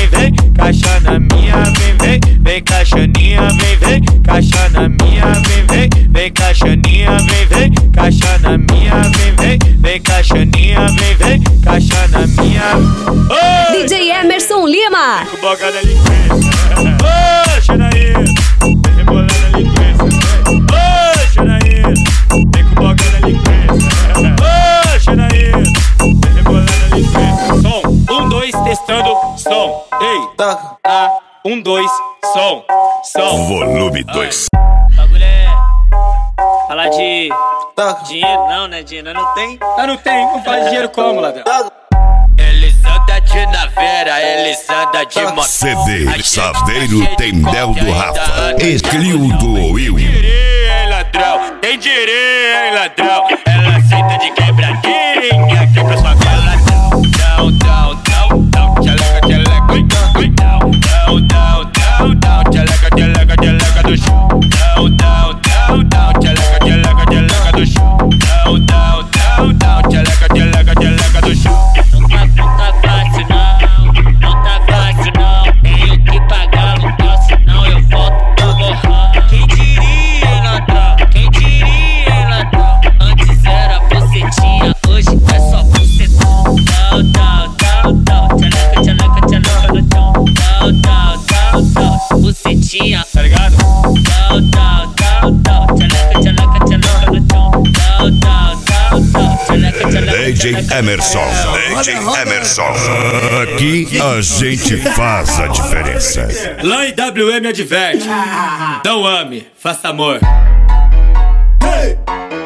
vem, caixa na minha, vem, vem caixaninha, vem, caixa na minha, vem caixaninha, vem, caixa na minha, vem caixaninha, vem, caixa na minha. Oi! DJ Emerson Lima. Com boga na linguiça. Ô, Xanaína, vem rebolando a linguiça. Ô, Xanaína, vem com boga na linguiça. Ô, Xanaína, vem rebolando a linguiça. Som, 1, 2, testando, som. Ei, Toca. 1, 2, som. Volume 2. O bagulho é falar de Toca. dinheiro, não, né? Dinheiro não tem. Não tem, vamos falar de dinheiro como, ladrão? Toca. Eles andam de naveira, eles andam de moto. CD Saveiro Tendel do Rafa. Esclildo Will. Tem dinheiro, hein, ladrão? Tem dinheiro, hein, ladrão? Ela aceita de quebradinha, quer pra sua vela. Down, down, down, down, tcheleca, tcheleca, oi, down, down, down, down, down, tcheleca, tcheleca, tcheleca do chão. Down, down, down, down, tcheleca, tcheleca, tcheleca do chão. Down, down, down, down, tcheleca, tcheleca, tcheleca do chão. Não tá fácil não, não tá fácil não. Tenho que pagar aluguel, senão eu volto pra borrar. Quem diria, hein, ladrão? Quem diria, hein, ladrão? Antes era bucetinha, hoje é só bucetão. Down, down, down, down, tcheleca, tcheleca, tcheleca no chão. Down, down, down, down, bucetinha, tá ligado? Down, down, down, down, tcheleca, tcheleca, tcheleca no chão. Down, down, down, down, tcheleca, tcheleca. DJ Emerson. DJ Emerson. Aqui a gente faz a diferença. Lá em WM adverte. Não ame, faça amor. Hey!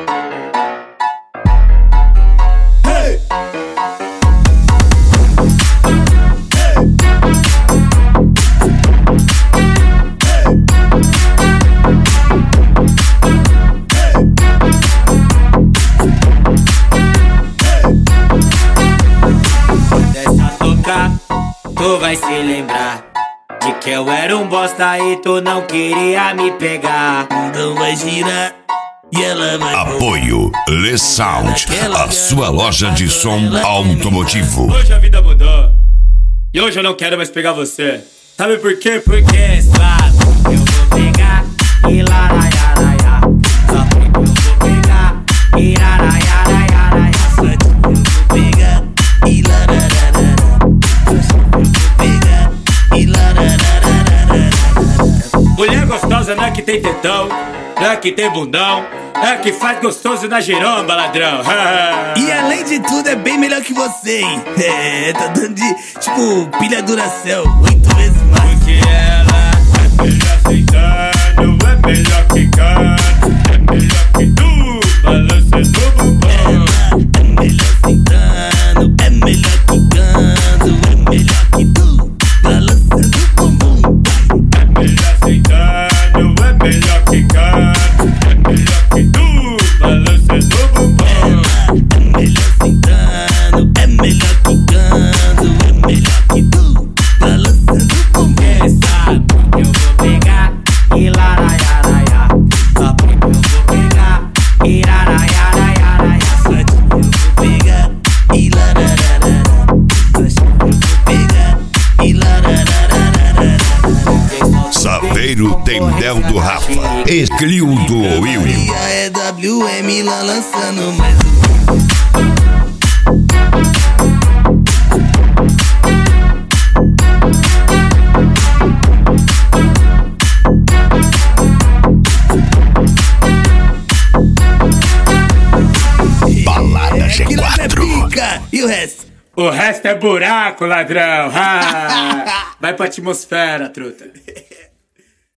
Hey! Dessa tocar, tu vai se lembrar de que eu era um bosta e tu não queria me pegar. Então vai girar e ela vai. Apoio Le Sound, a sua loja de som automotivo. Hoje a vida mudou e hoje eu não quero mais pegar você. Sabe por quê? Porque é suave. Eu vou pegar e laraiaraia. Só que eu vou pegar e laraiaraia. Só que eu vou pegar e larararara. Só que eu vou pegar e larararara. Mulher gostosa não é que tem tetão, não é que tem bundão, é que faz gostoso na giromba, ladrão. E além de tudo é bem melhor que você, hein? É, tá dando de, tipo, pilha Duracell 8 vezes mais. Porque ela é melhor sentando, é melhor quicando, é melhor que tu, balançando o bumbum. Ela é melhor sentando, é melhor quicando, é melhor que tu, balançando o bumbum. É melhor sentando, é melhor quicando, é melhor que tu, balançando o bumbum. Ela é melhor sentando, é melhor quicando, é melhor que tu, balançando o bumbum. Quem sabe eu vou pegar e laraiaraia. Só porque eu vou pegar e laraiaraia. Só que eu vou pegar e larararara. Só que eu vou pegar e larararara. Saveiro Tendel do Rafa. Esclildo Will. E a EWM lá lançando mais um. Balada É que lá é G4. pica. E o resto? O resto é buraco, ladrão. Vai pra atmosfera, truta.